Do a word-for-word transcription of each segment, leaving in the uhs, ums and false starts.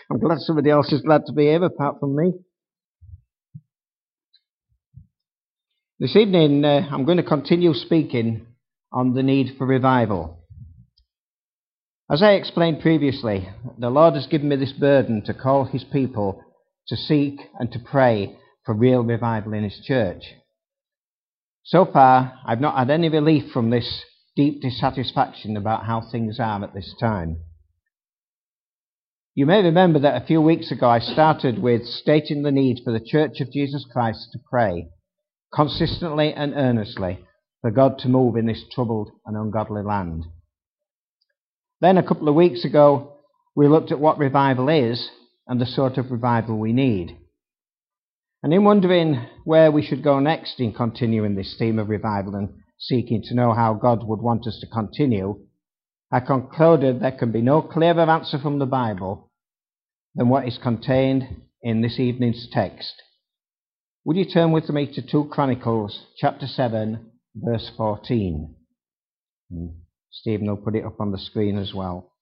I'm glad somebody else is glad to be here apart from me. This evening uh, I'm going to continue speaking on the need for revival. As I explained previously, the Lord has given me this burden to call his people to seek and to pray for real revival in his church. So far, I've not had any relief from this deep dissatisfaction about how things are at this time. You may remember that a few weeks ago I started with stating the need for the Church of Jesus Christ to pray consistently and earnestly for God to move in this troubled and ungodly land. Then a couple of weeks ago we looked at what revival is and the sort of revival we need. And in wondering where we should go next in continuing this theme of revival and seeking to know how God would want us to continue, I concluded there can be no clearer answer from the Bible than what is contained in this evening's text. Would you turn with me to Second Chronicles chapter seven, verse fourteen? And Stephen will put it up on the screen as well.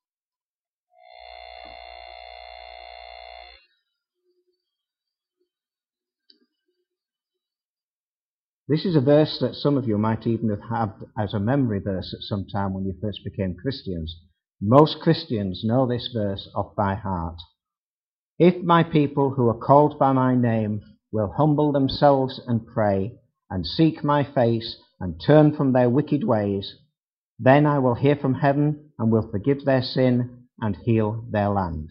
This is a verse that some of you might even have had as a memory verse at some time when you first became Christians. Most Christians know this verse off by heart. If my people who are called by my name will humble themselves and pray and seek my face and turn from their wicked ways, then I will hear from heaven and will forgive their sin and heal their land.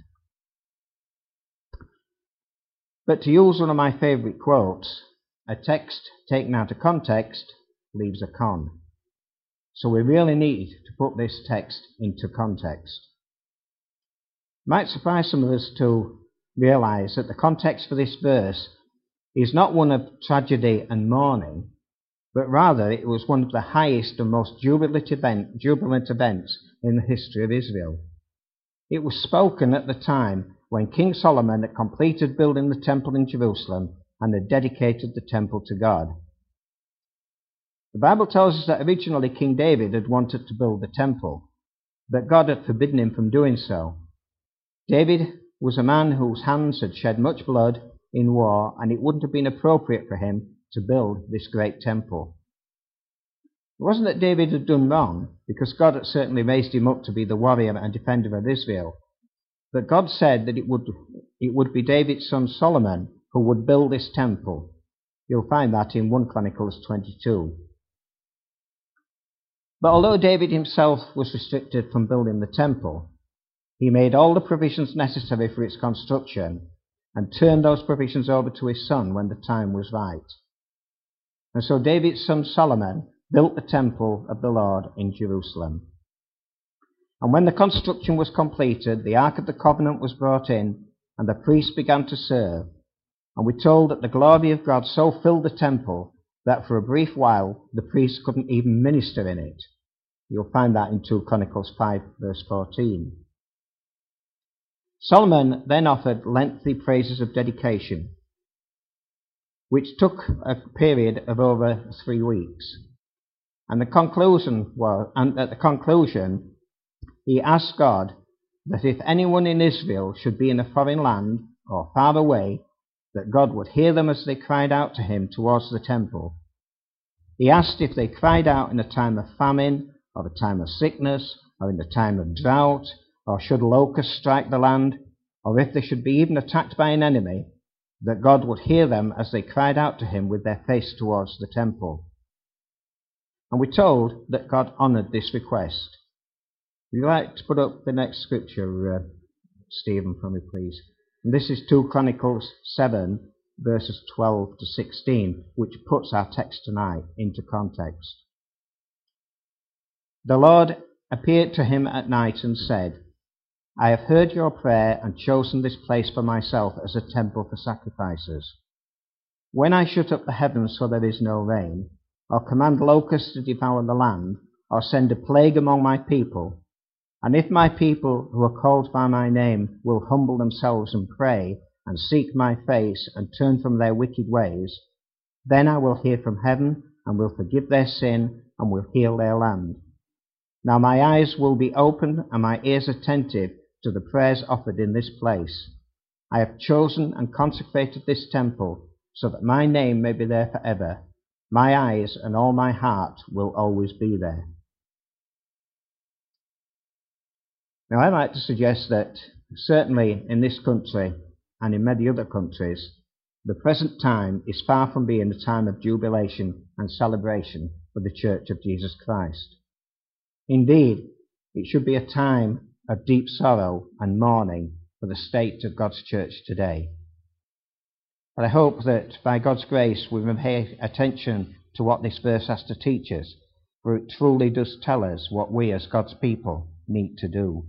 But to use one of my favourite quotes, a text taken out of context leaves a con. So we really need to put this text into context. It might surprise some of us to realise that the context for this verse is not one of tragedy and mourning, but rather it was one of the highest and most jubilant, event, jubilant events in the history of Israel. It was spoken at the time when King Solomon had completed building the temple in Jerusalem and had dedicated the temple to God. The Bible tells us that originally King David had wanted to build the temple, but God had forbidden him from doing so. David was a man whose hands had shed much blood in war, and it wouldn't have been appropriate for him to build this great temple. It wasn't that David had done wrong, because God had certainly raised him up to be the warrior and defender of Israel, but God said that it would, it would be David's son Solomon who would build this temple. You'll find that in First Chronicles twenty-two. But although David himself was restricted from building the temple, he made all the provisions necessary for its construction and turned those provisions over to his son when the time was right. And so David's son Solomon built the temple of the Lord in Jerusalem. And when the construction was completed, the Ark of the Covenant was brought in, and the priests began to serve. And we're told that the glory of God so filled the temple that for a brief while the priests couldn't even minister in it. You'll find that in Second Chronicles five, verse fourteen. Solomon then offered lengthy praises of dedication, which took a period of over three weeks. And the conclusion was, and at the conclusion, he asked God that if anyone in Israel should be in a foreign land or far away, that God would hear them as they cried out to him towards the temple. He asked if they cried out in a time of famine, or a time of sickness, or in a time of drought, or should locusts strike the land, or if they should be even attacked by an enemy, that God would hear them as they cried out to him with their face towards the temple. And we're told that God honoured this request. Would you like to put up the next scripture, uh, Stephen, for me, please? And this is Second Chronicles seven, verses twelve to sixteen, which puts our text tonight into context. The Lord appeared to him at night and said, I have heard your prayer and chosen this place for myself as a temple for sacrifices. When I shut up the heavens so there is no rain, or command locusts to devour the land, or send a plague among my people, and if my people who are called by my name will humble themselves and pray, and seek my face, and turn from their wicked ways, then I will hear from heaven, and will forgive their sin, and will heal their land. Now my eyes will be open, and my ears attentive to the prayers offered in this place. I have chosen and consecrated this temple so that my name may be there forever. My eyes and all my heart will always be there. Now, I'd like to suggest that certainly in this country and in many other countries, the present time is far from being a time of jubilation and celebration for the Church of Jesus Christ. Indeed, it should be a time of deep sorrow and mourning for the state of God's church today. But I hope that by God's grace we will pay attention to what this verse has to teach us, for it truly does tell us what we as God's people need to do.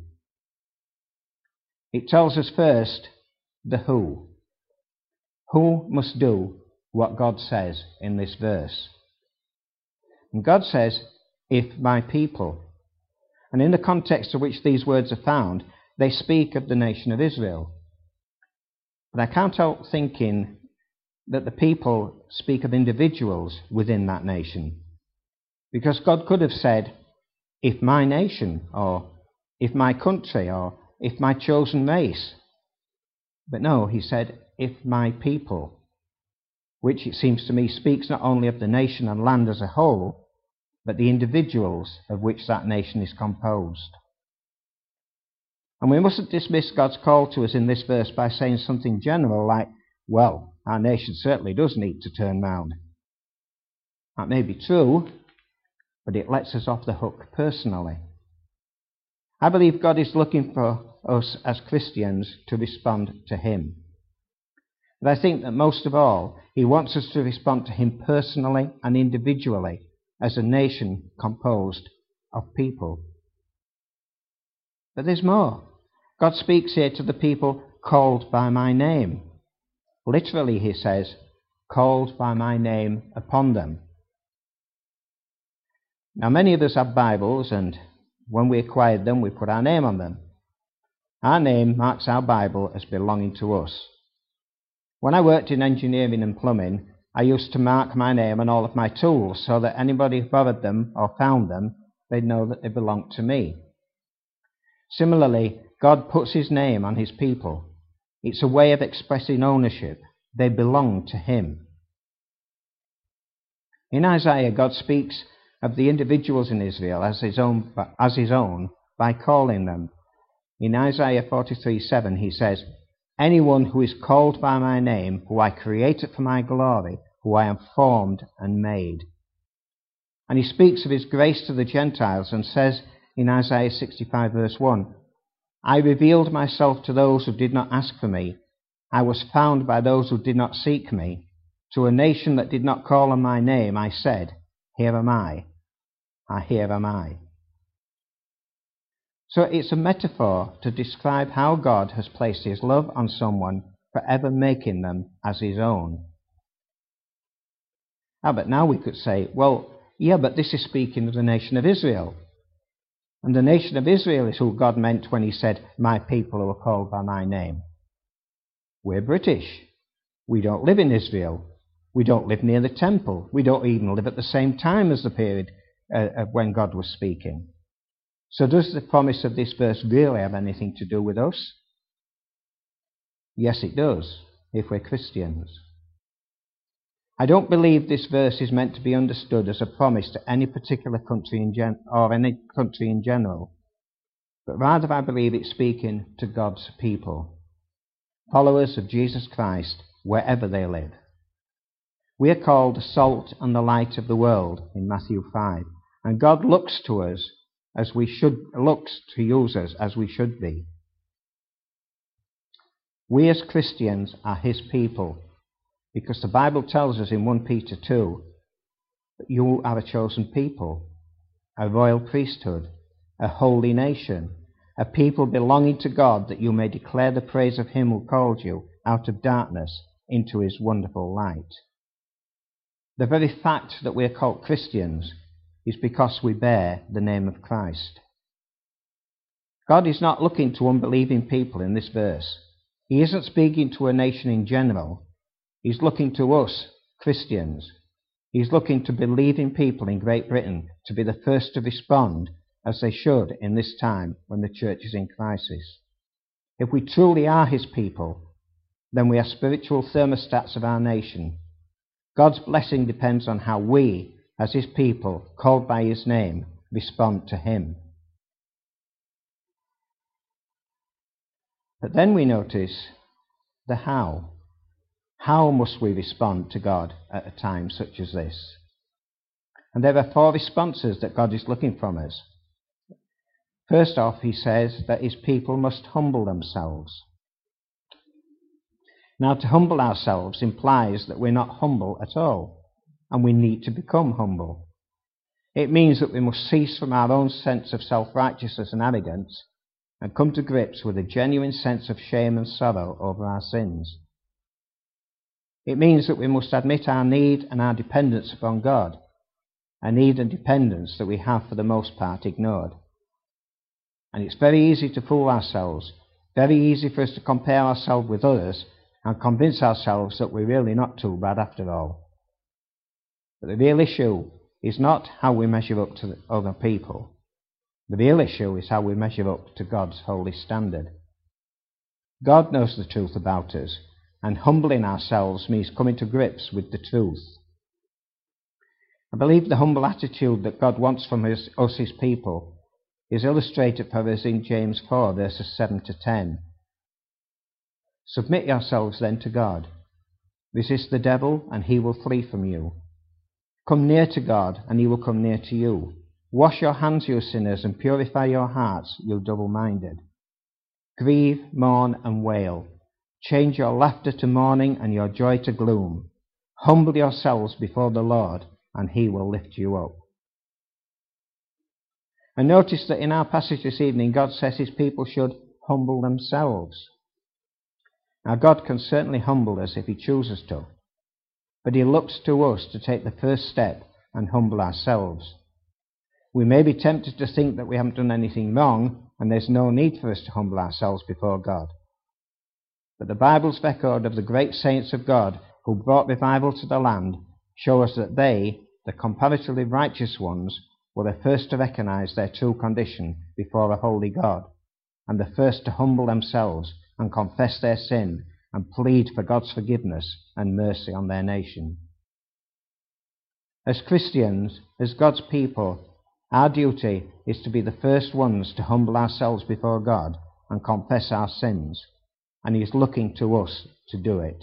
It tells us first the who. Who must do what God says in this verse? And God says, if my people. And in the context in which these words are found, they speak of the nation of Israel. But I can't help thinking that the people speak of individuals within that nation. Because God could have said, if my nation, or if my country, or if my chosen race. But no, he said, if my people, which it seems to me speaks not only of the nation and land as a whole, but the individuals of which that nation is composed. And we mustn't dismiss God's call to us in this verse by saying something general like, well, our nation certainly does need to turn round. That may be true, but it lets us off the hook personally. I believe God is looking for us as Christians to respond to him. But I think that most of all, he wants us to respond to him personally and individually as a nation composed of people. But there's more. God speaks here to the people called by my name. Literally, he says, called by my name upon them. Now, many of us have Bibles, and when we acquired them, we put our name on them. Our name marks our Bible as belonging to us. When I worked in engineering and plumbing, I used to mark my name on all of my tools so that anybody who borrowed them or found them, they'd know that they belonged to me. Similarly, God puts his name on his people. It's a way of expressing ownership. They belong to him. In Isaiah, God speaks of the individuals in Israel as his own, as his own by calling them. In Isaiah forty-three seven, he says, anyone who is called by my name, who I created for my glory, who I have formed and made. And he speaks of his grace to the Gentiles and says in Isaiah sixty-five verse one, I revealed myself to those who did not ask for me. I was found by those who did not seek me. To a nation that did not call on my name, I said, here am I. Ah, here am I. So it's a metaphor to describe how God has placed his love on someone, forever making them as his own. Ah, but now we could say, well, yeah, but this is speaking of the nation of Israel. And the nation of Israel is who God meant when he said, my people who are called by my name. We're British. We don't live in Israel. We don't live near the temple. We don't even live at the same time as the period uh, of when God was speaking. So does the promise of this verse really have anything to do with us? Yes, it does, if we're Christians. I don't believe this verse is meant to be understood as a promise to any particular country in gen- or any country in general, but rather I believe it's speaking to God's people, followers of Jesus Christ, wherever they live. We are called the salt and the light of the world in Matthew five, and God looks to us as we should, looks to use us as we should be. We as Christians are his people, because the Bible tells us in First Peter two that you are a chosen people, a royal priesthood, a holy nation, a people belonging to God, that you may declare the praise of him who called you out of darkness into his wonderful light. The very fact that we are called Christians is because we bear the name of Christ. God is not looking to unbelieving people in this verse. He isn't speaking to a nation in general. He's looking to us, Christians. He's looking to believing people in Great Britain to be the first to respond, as they should in this time when the church is in crisis. If we truly are his people, then we are spiritual thermostats of our nation. God's blessing depends on how we, as his people, called by his name, respond to him. But then we notice the how. How must we respond to God at a time such as this? And there are four responses that God is looking from us. First off, he says that his people must humble themselves. Now, to humble ourselves implies that we're not humble at all, and we need to become humble. It means that we must cease from our own sense of self-righteousness and arrogance and come to grips with a genuine sense of shame and sorrow over our sins. It means that we must admit our need and our dependence upon God, a need and dependence that we have for the most part ignored. And it's very easy to fool ourselves, very easy for us to compare ourselves with others and convince ourselves that we're really not too bad after all. But the real issue is not how we measure up to other people. The real issue is how we measure up to God's holy standard. God knows the truth about us, and humbling ourselves means coming to grips with the truth. I believe the humble attitude that God wants from us, us his people, is illustrated for us in James four, verses seven to ten. Submit yourselves then to God. Resist the devil, and he will flee from you. Come near to God, and he will come near to you. Wash your hands, you sinners, and purify your hearts, you double-minded. Grieve, mourn, and wail. Change your laughter to mourning and your joy to gloom. Humble yourselves before the Lord, and he will lift you up. And notice that in our passage this evening, God says his people should humble themselves. Now, God can certainly humble us if he chooses to, but he looks to us to take the first step and humble ourselves. We may be tempted to think that we haven't done anything wrong, and there's no need for us to humble ourselves before God. But the Bible's record of the great saints of God who brought revival to the land show us that they, the comparatively righteous ones, were the first to recognize their true condition before a holy God, and the first to humble themselves and confess their sin and plead for God's forgiveness and mercy on their nation. As Christians, as God's people, our duty is to be the first ones to humble ourselves before God and confess our sins, and he is looking to us to do it.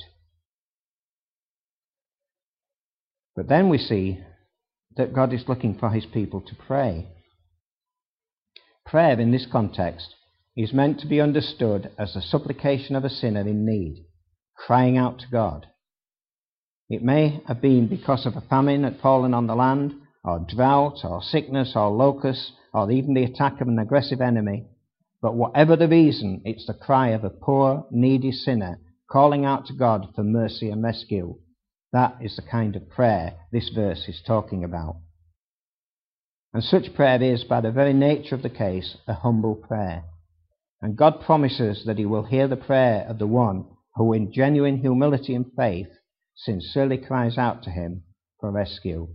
But then we see that God is looking for his people to pray. Prayer in this context is meant to be understood as the supplication of a sinner in need, crying out to God. It may have been because of a famine had fallen on the land, or drought, or sickness, or locusts, or even the attack of an aggressive enemy. But whatever the reason, it's the cry of a poor, needy sinner calling out to God for mercy and rescue. That is the kind of prayer this verse is talking about. And such prayer is, by the very nature of the case, a humble prayer. And God promises that he will hear the prayer of the one who, in genuine humility and faith, sincerely cries out to him for rescue.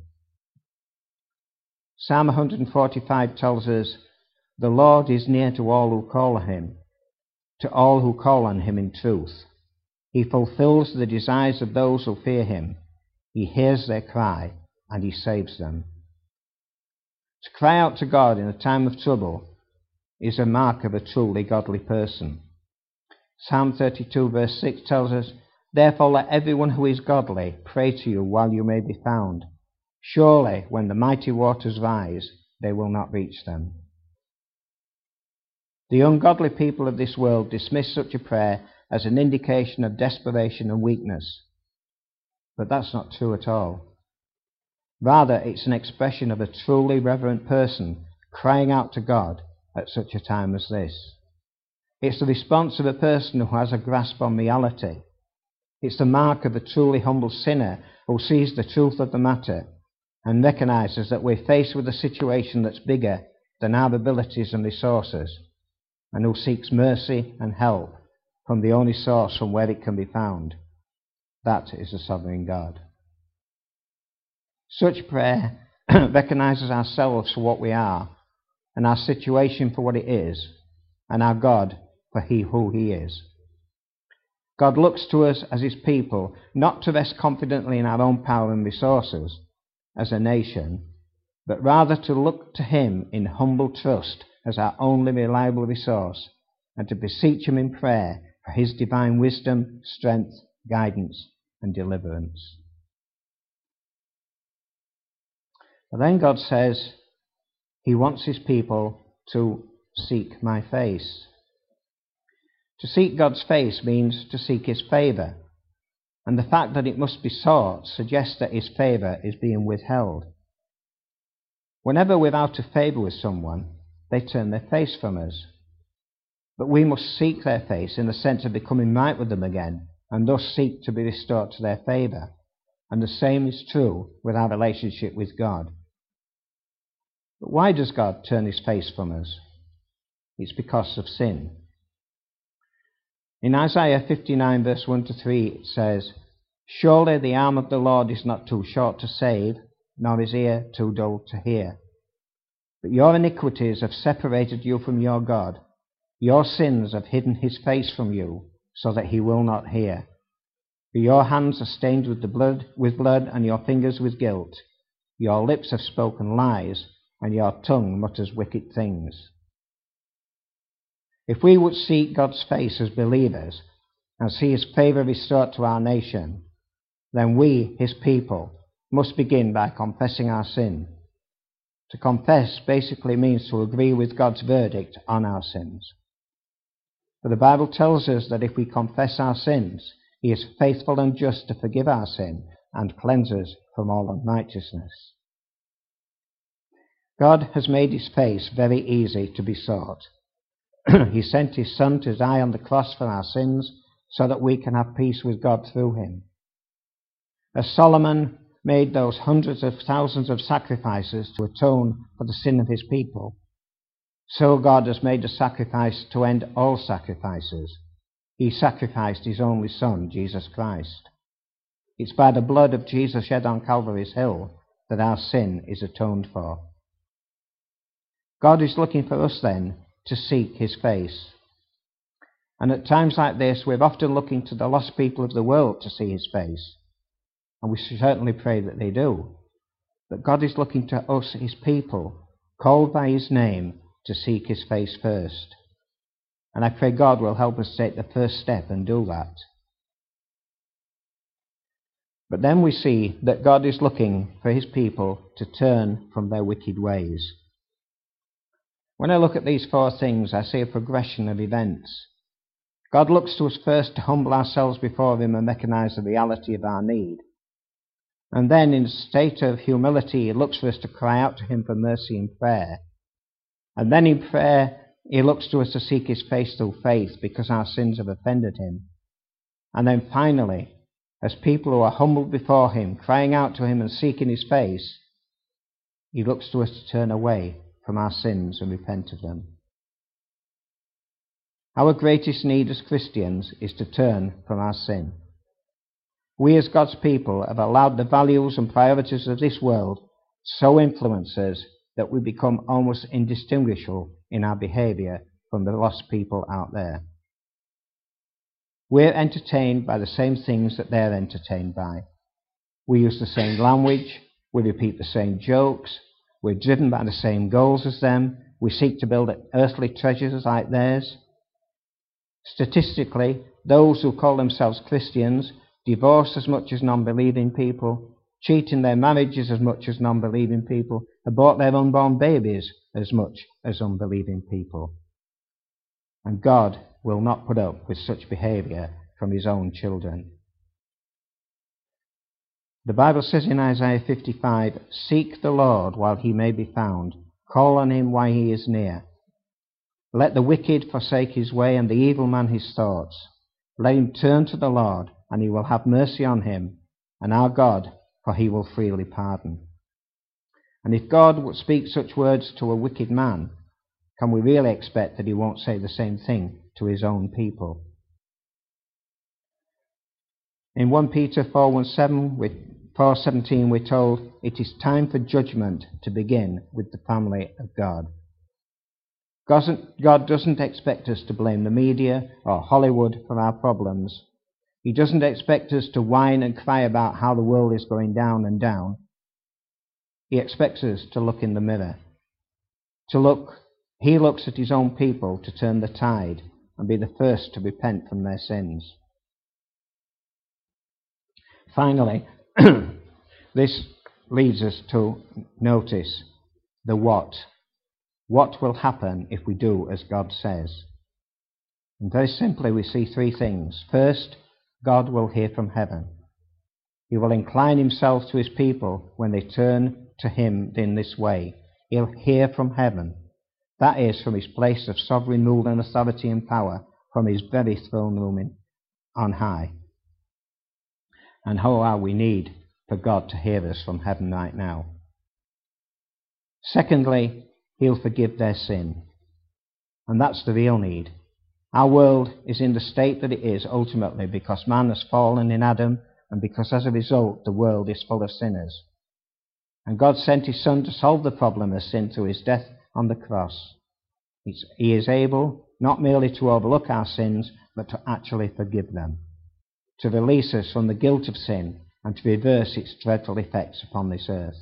Psalm one forty-five tells us, "The Lord is near to all who call on him, to all who call on him in truth. He fulfills the desires of those who fear him. He hears their cry, and he saves them." To cry out to God in a time of trouble is a mark of a truly godly person. Psalm thirty-two verse six tells us, "Therefore let everyone who is godly pray to you while you may be found. Surely when the mighty waters rise, they will not reach them." The ungodly people of this world dismiss such a prayer as an indication of desperation and weakness. But that's not true at all. Rather, it's an expression of a truly reverent person crying out to God at such a time as this. It's the response of a person who has a grasp on reality. It's the mark of a truly humble sinner who sees the truth of the matter and recognizes that we're faced with a situation that's bigger than our abilities and resources, and who seeks mercy and help from the only source from where it can be found. That is the sovereign God. Such prayer recognizes ourselves for what we are, and our situation for what it is, and our God for he who he is. God looks to us as his people, not to rest confidently in our own power and resources as a nation, but rather to look to him in humble trust as our only reliable resource, and to beseech him in prayer for his divine wisdom, strength, guidance, and deliverance. But then God says he wants his people to seek my face. To seek God's face means to seek his favour, and the fact that it must be sought suggests that his favour is being withheld. Whenever we're out of favour with someone, they turn their face from us. But we must seek their face in the sense of becoming right with them again, and thus seek to be restored to their favour. And the same is true with our relationship with God. But why does God turn his face from us? It's because of sin. In Isaiah fifty-nine verse one to three it says, "Surely the arm of the Lord is not too short to save, nor his ear too dull to hear. But your iniquities have separated you from your God. Your sins have hidden his face from you, so that he will not hear. For your hands are stained with the blood, with blood, and your fingers with guilt. Your lips have spoken lies, and your tongue mutters wicked things." If we would seek God's face as believers, and see his favour restored to our nation, then we, his people, must begin by confessing our sin. To confess basically means to agree with God's verdict on our sins. For the Bible tells us that if we confess our sins, he is faithful and just to forgive our sin and cleanse us from all unrighteousness. God has made his face very easy to be sought. He sent his Son to die on the cross for our sins so that we can have peace with God through him. As Solomon made those hundreds of thousands of sacrifices to atone for the sin of his people, so God has made a sacrifice to end all sacrifices. He sacrificed his only Son, Jesus Christ. It's by the blood of Jesus shed on Calvary's hill that our sin is atoned for. God is looking for us then to seek his face. And at times like this, we're often looking to the lost people of the world to see his face. And we certainly pray that they do. But God is looking to us, his people, called by his name, to seek his face first. And I pray God will help us take the first step and do that. But then we see that God is looking for his people to turn from their wicked ways. When I look at these four things, I see a progression of events. God looks to us first to humble ourselves before him and recognize the reality of our need. And then, in a state of humility, he looks for us to cry out to him for mercy in prayer. And then in prayer, he looks to us to seek his face through faith because our sins have offended him. And then finally, as people who are humbled before him, crying out to him and seeking his face, he looks to us to turn away from our sins and repent of them. Our greatest need as Christians is to turn from our sin. We as God's people have allowed the values and priorities of this world so influence us that we become almost indistinguishable in our behaviour from the lost people out there. We're entertained by the same things that they're entertained by. We use the same language, we repeat the same jokes, we're driven by the same goals as them, we seek to build earthly treasures like theirs. Statistically, those who call themselves Christians divorce as much as non-believing people, cheat in their marriages as much as non-believing people, abort their unborn babies as much as unbelieving people. And God will not put up with such behaviour from his own children. The Bible says in Isaiah fifty-five, "Seek the Lord while he may be found, call on him while he is near. Let the wicked forsake his way and the evil man his thoughts. Let him turn to the Lord, and he will have mercy on him, and our God, for he will freely pardon." And if God would speak such words to a wicked man, can we really expect that he won't say the same thing to his own people? In First Peter four seventeen we're told, "It is time for judgment to begin with the family of God." God doesn't expect us to blame the media or Hollywood for our problems, He doesn't expect us to whine and cry about how the world is going down and down. He expects us to look in the mirror. To look, he looks at his own people to turn the tide and be the first to repent from their sins. Finally, this leads us to notice the what. What will happen if we do as God says? And very simply, we see three things. First, God will hear from heaven. He will incline himself to his people when they turn to him in this way. He'll hear from heaven. That is, from his place of sovereign rule and authority and power, from his very throne room in, on high. And how are we need for God to hear us from heaven right now? Secondly, he'll forgive their sin. And that's the real need. Our world is in the state that it is ultimately because man has fallen in Adam and because as a result the world is full of sinners. And God sent his Son to solve the problem of sin through his death on the cross. He's, he is able not merely to overlook our sins, but to actually forgive them, to release us from the guilt of sin and to reverse its dreadful effects upon this earth.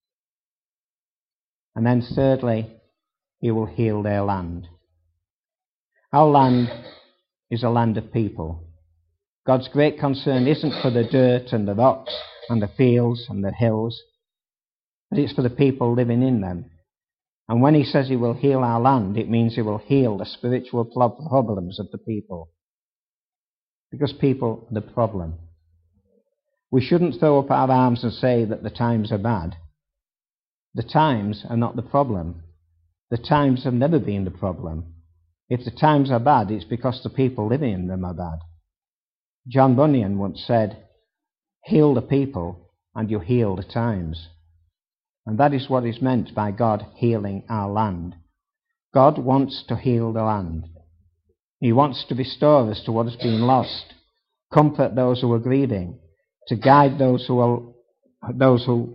And then thirdly, he will heal their land. Our land is a land of people. God's great concern isn't for the dirt and the rocks and the fields and the hills, but it's for the people living in them. And when he says he will heal our land, it means he will heal the spiritual problems of the people. Because people are the problem. We shouldn't throw up our arms and say that the times are bad. The times are not the problem. The times have never been the problem. If the times are bad, it's because the people living in them are bad. John Bunyan once said, "Heal the people and you heal the times." And that is what is meant by God healing our land. God wants to heal the land. He wants to restore us to what has been lost, comfort those who are grieving, to guide those who are, those who...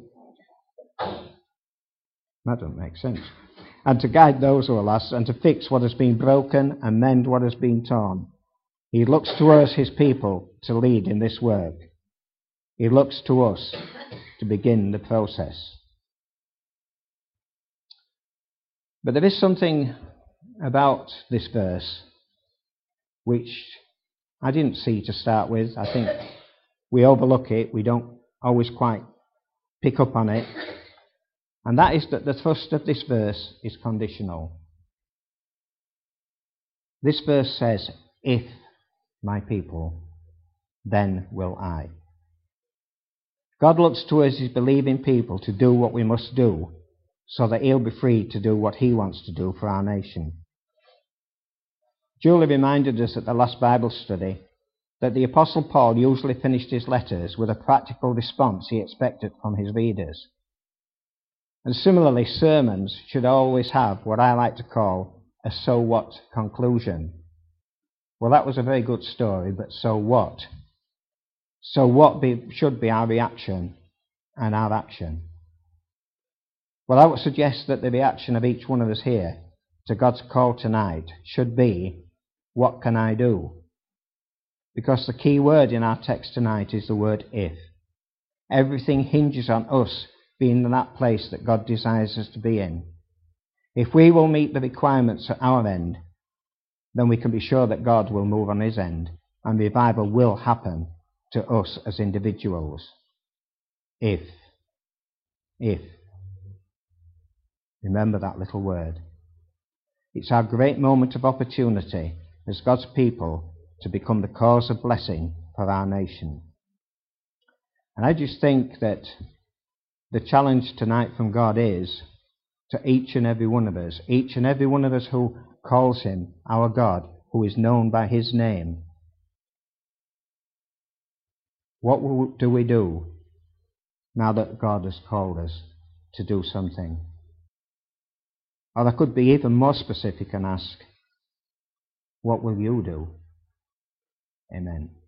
That doesn't make sense. And to guide those who are lost, and to fix what has been broken and mend what has been torn. He looks to us, his people, to lead in this work. He looks to us to begin the process. But there is something about this verse which I didn't see to start with. I think we overlook it. We don't always quite pick up on it. And that is that the thrust of this verse is conditional. This verse says, "If my people, then will I." God looks to us as believing people to do what we must do, so that he'll be free to do what he wants to do for our nation. Julie reminded us at the last Bible study that the Apostle Paul usually finished his letters with a practical response he expected from his readers. And similarly, sermons should always have what I like to call a so what conclusion. Well, that was a very good story, but so what? So what be, should be our reaction and our action? Well, I would suggest that the reaction of each one of us here to God's call tonight should be, what can I do? Because the key word in our text tonight is the word if. Everything hinges on us being in that place that God desires us to be in. If we will meet the requirements at our end, then we can be sure that God will move on his end, and revival will happen to us as individuals. If. If. Remember that little word. It's our great moment of opportunity as God's people to become the cause of blessing for our nation. And I just think that the challenge tonight from God is to each and every one of us, each and every one of us who calls him our God, who is known by his name. What do we do now that God has called us to do something? Or I could be even more specific and ask, what will you do? Amen.